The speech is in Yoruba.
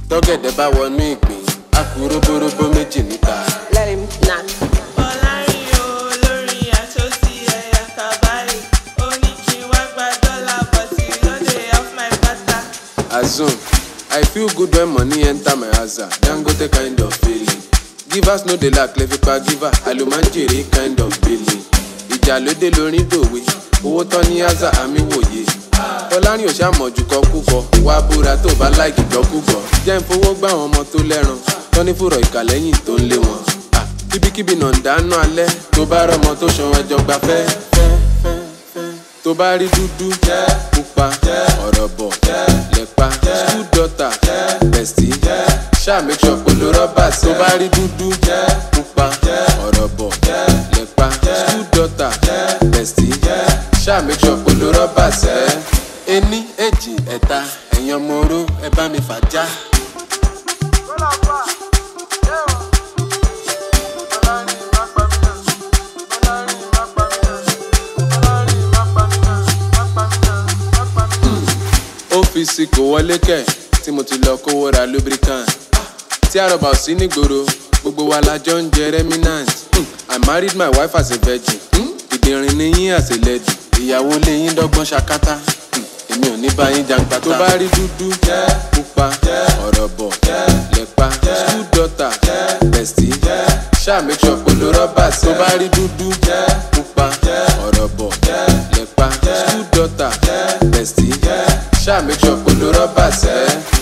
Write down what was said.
tọ́gẹ̀dẹ̀ bá wọnú ìgbín á kú róbóróbó méjì níta. Let him knock. Assume, I feel good when money enter my asa. Dangote kind of feeling. Givers no dey lack, lefipa giver. Alumanjere kind of feeling. Ìjà lóde lórin dòwe. Owó tán ní asa àmì wòye. Tọ́lárin ò ṣàmọ̀jù kọ kúkọ. Wá búra tó bá láìkì jọkúgọ̀. Jẹ́ ń fowó gbá àwọn ọmọ tó lẹ́ran. Tọ́ní fúrọ̀ ìkàlẹ́yìn tó ń lé wọn. Kíbíkíbi náà ń dáná alẹ́. Tó bá rọmọ tó ṣan ẹjọ́ gbafẹ́. Tó bá rí dúdú, pupa, ọ̀rọ̀ bọ̀, lẹ́pa, school daughter, bestie, ṣáà make sure pẹ̀lú rọ́bà. Tó bá rí dúdú, pupa, ọ̀rọ̀ bọ̀, lẹ́pa, school daughter, bestie, ṣáà make sure pẹ̀lú rọ́bà sẹ́. Ení, èjì, ẹ̀ta, ẹ̀yin ọmọ oró, ẹ bá mi fàájà. Ọ́fíìsì kò wọlé kẹ̀ tí mo ti lọ kówó ra lubricant. Tí àrọ̀bà ò sí nígboro, gbogbo wa la jọ ń jẹ remnant. I married my wife as a virgin. Ìdìrín ni yín as a lady. Ìyàwó lé yín dọ́gbọ́n ṣakátá. Èmi ò ní bá yín jàǹgbá. Tó bá rí dúdú, pupa, ọ̀rọ̀ bọ̀, lẹ́pa, school daughter, bestie, ṣáà make sure pẹ̀lú rọ́bà. Tó bá rí dúdú, pupa, ọ̀rọ̀ bọ̀, lẹ́pa, school daughter, bestie, ṣáà make sure pẹ̀lú rọ́bà sẹ́.